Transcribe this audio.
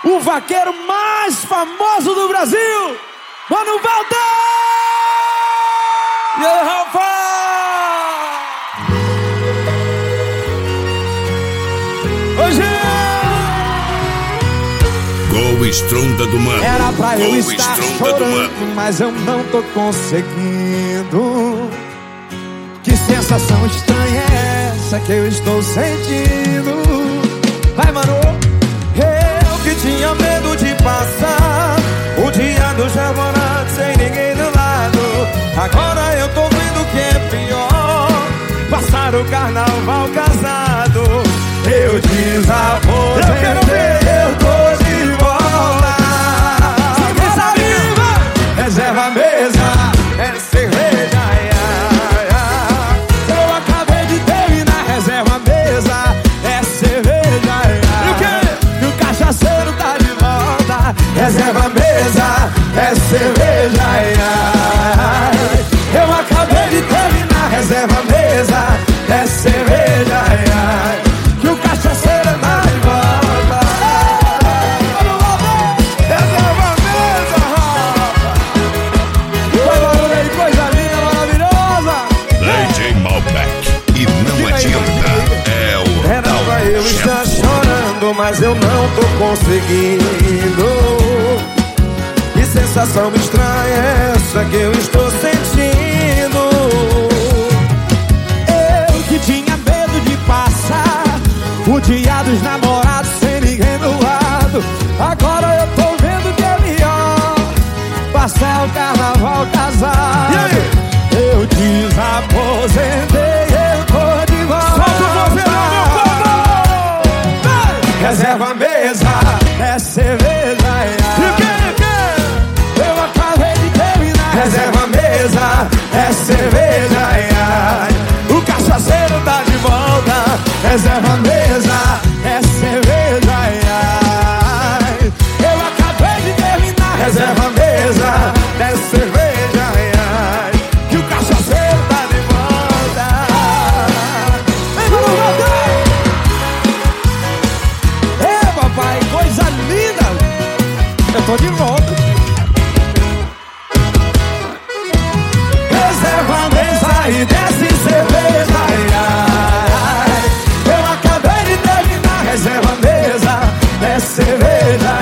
o vaqueiro mais famoso do Brasil, Mano Walter! E aí, Rafa? Hoje Gol Estronda do Mano. era pra eu Gol estar Estronda do Mano. chorando, mas eu não tô conseguindo. Que sensação estranha é essa que eu estou sentindo? Vai, mano! Eu que tinha medo de passar o dia dos namorados sem ninguém do lado. Agora eu tô vendo que é pior passar o carnaval casado. Eu desaposentei, eu quero ver, eu tô de volta. Quem sabe, reserva a mesa, é cerveja, ai, ai, ai. Eu acabei de terminar, reserva a mesa, é cerveja, ai, ai. E o quê? E o cachaceiro tá de volta. Reserva a mesa, é cerveja, ai, ai. Eu acabei de terminar, reserva a mesa, é cerveja, ai, ai. Que o cachaceiro tá de volta. Reserva a mesa, vai barulho aí, coisa linda, maravilhosa. DJ Malbec. E não adianta, é o Era pra eu estar chorando, mas eu não tô conseguindo. Que sensação estranha é essa que eu estou sentindo? Eu que tinha medo de passar o dia dos namorados sem ninguém do lado. Agora eu tô vendo que é melhor passar o carnaval casado. E aí? Eu desaposentei, eu tô de volta. Solta o vozeirão, meu povo! Reserva a mesa, é cerveja, ai, ai. E o que? Eu acabei de terminar. Reserva a mesa, é cerveja, ai, ai. O cachaceiro tá de volta. Reserva a mesa, é cerveja, ai, ai. Eu acabei de terminar. Reserva a mesa, é cerveja, ai, ai. Que o cachaceiro tá de volta. Vem, vamos voltar. Papai, coisa linda! Eu tô de volta. Reserva a mesa e desce cerveja, ai, ai. Eu acabei de terminar. Reserva a mesa, desce cerveja, ai,